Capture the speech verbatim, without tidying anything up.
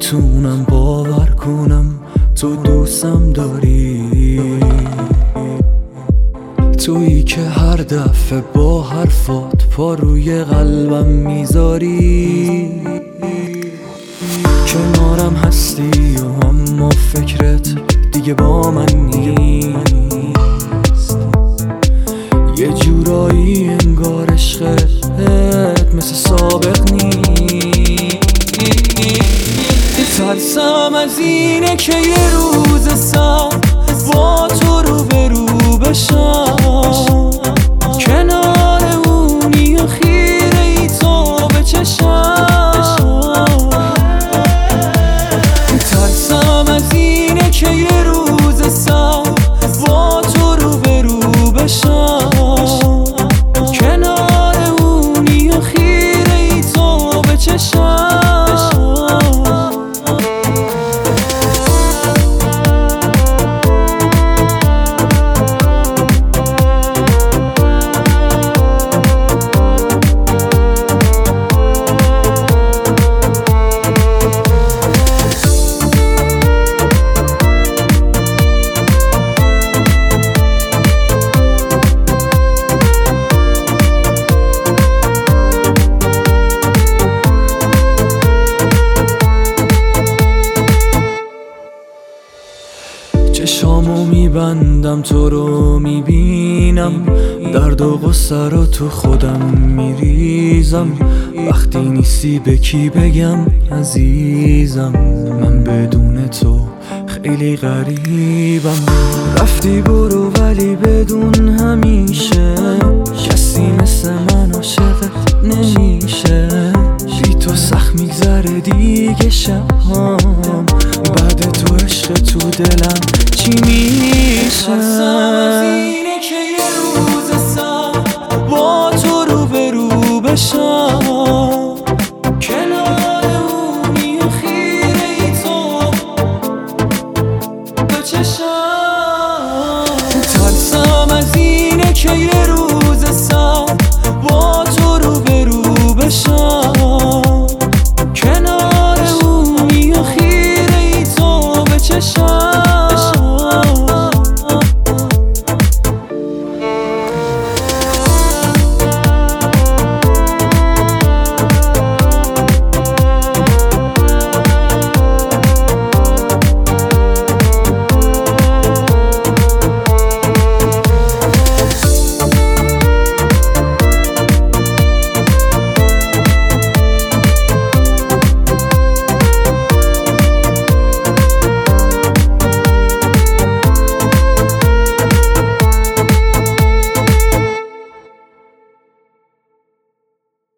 نمیتونم باور کنم تو دوستم داری، تویی که هر دفعه با حرفات پا روی قلبم میذاری. کنارم هستی و اما فکرت دیگه با من نیست، یه جورایی انگار عشقت مثل سابق نیست. ترسم از اینه که یه روز سر با تو رو به رو بشم، کنار اونی و خیره ای تو به چشم. ترسم از اینه که یه روز سر با تو رو به رو بشم، کنار اونی و خیره ای تو به چشم. چشامو میبندم تو رو میبینم، درد و غصه رو تو خودم میریزم. وقتی نیستی به کی بگم عزیزم، من بدون تو خیلی غریبم. رفتی برو ولی بدون همیشه کسی مثل من عاشقت نمیشه. بی تو سخت میگذره دیگه شبام، بعد تو عشق تو دلم چی میشه؟ ترسم از اینه که یه روز سر با تو رو به رو بشم، کنار اونی و خیره ای تو به چشم. ترسم از اینه که